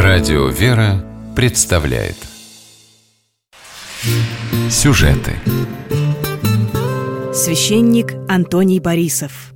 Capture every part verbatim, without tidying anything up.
Радио «Вера» представляет сюжеты. Священник Антоний Борисов.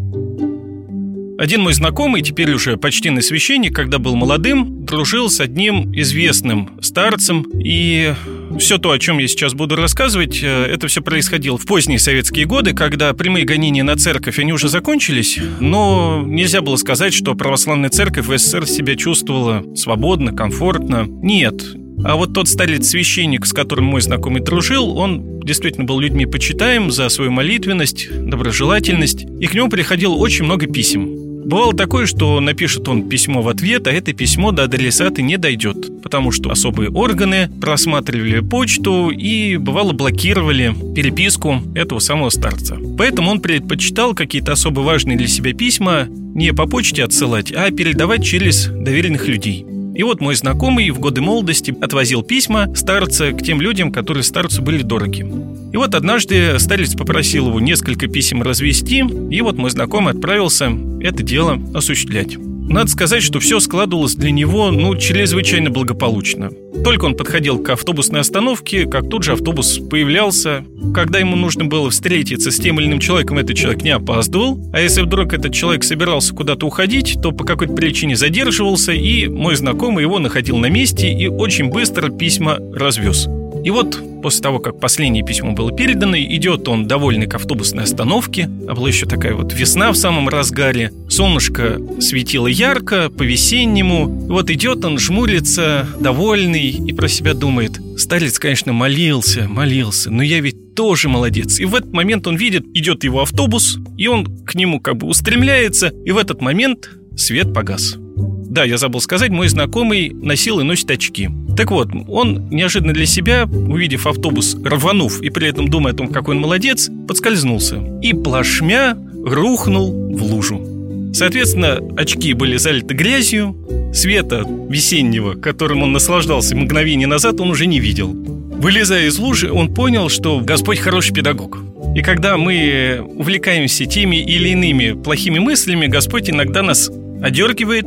Один мой знакомый, теперь уже почтенный священник, когда был молодым, дружил с одним известным старцем. И все то, о чем я сейчас буду рассказывать, это все происходило в поздние советские годы, когда прямые гонения на церковь, они уже закончились. Но нельзя было сказать, что православная церковь в СССР себя чувствовала свободно, комфортно. Нет. А вот тот старец-священник, с которым мой знакомый дружил, он действительно был людьми почитаем за свою молитвенность, доброжелательность. И к нему приходило очень много писем. Бывало такое, что напишет он письмо в ответ, а это письмо до адресата не дойдет, потому что особые органы просматривали почту и, бывало, блокировали переписку этого самого старца. Поэтому он предпочитал какие-то особо важные для себя письма не по почте отсылать, а передавать через доверенных людей. И вот мой знакомый в годы молодости отвозил письма старца к тем людям, которые старцу были дороги. И вот однажды старец попросил его несколько писем развести, и вот мой знакомый отправился это дело осуществлять. Надо сказать, что все складывалось для него, ну, чрезвычайно благополучно. Только он подходил к автобусной остановке, как тут же автобус появлялся. Когда ему нужно было встретиться с тем или иным человеком, этот человек не опаздывал. А если вдруг этот человек собирался куда-то уходить, то по какой-то причине задерживался, и мой знакомый его находил на месте и очень быстро письма развез. И вот после того, как последнее письмо было передано, идет он довольный к автобусной остановке. А была еще такая вот весна в самом разгаре. Солнышко светило ярко, по-весеннему. И вот идет он, жмурится, довольный, и про себя думает: старец, конечно, молился, молился, но я ведь тоже молодец. И в этот момент он видит, идет его автобус, и он к нему как бы устремляется, и в этот момент свет погас. Да, я забыл сказать, мой знакомый носил и носит очки. Так вот, он неожиданно для себя, увидев автобус, рванув и при этом думая о том, какой он молодец, подскользнулся и плашмя рухнул в лужу. Соответственно, очки были залиты грязью, света весеннего, которым он наслаждался мгновение назад, он уже не видел. Вылезая из лужи, он понял, что Господь хороший педагог. И когда мы увлекаемся теми или иными плохими мыслями, Господь иногда нас одергивает.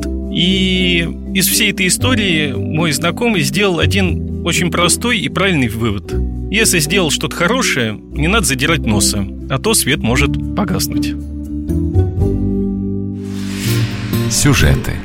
И из всей этой истории мой знакомый сделал один очень простой и правильный вывод. Если сделал что-то хорошее, не надо задирать носа, а то свет может погаснуть. Сюжеты.